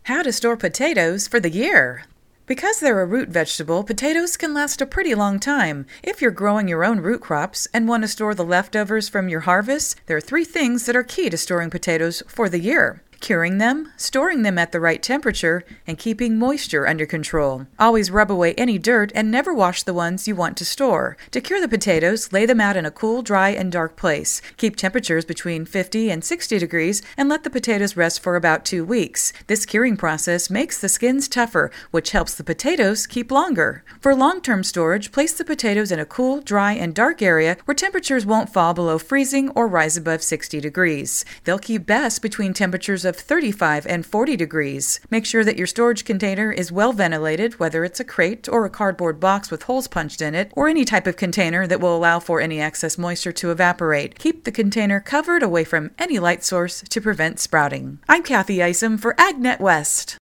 How to store potatoes for the year. Because they're a root vegetable, potatoes can last a pretty long time. If you're growing your own root crops and want to store the leftovers from your harvest, there are 3 things that are key to storing potatoes for the year: curing them, storing them at the right temperature, and keeping moisture under control. Always rub away any dirt and never wash the ones you want to store. To cure the potatoes, lay them out in a cool, dry, and dark place. Keep temperatures between 50 and 60 degrees and let the potatoes rest for about 2 weeks. This curing process makes the skins tougher, which helps the potatoes keep longer. For long-term storage, place the potatoes in a cool, dry, and dark area where temperatures won't fall below freezing or rise above 60 degrees. They'll keep best between temperatures of 35 and 40 degrees. Make sure that your storage container is well ventilated, whether it's a crate or a cardboard box with holes punched in it, or any type of container that will allow for any excess moisture to evaporate. Keep the container covered away from any light source to prevent sprouting. I'm Kathy Isom for AgNet West.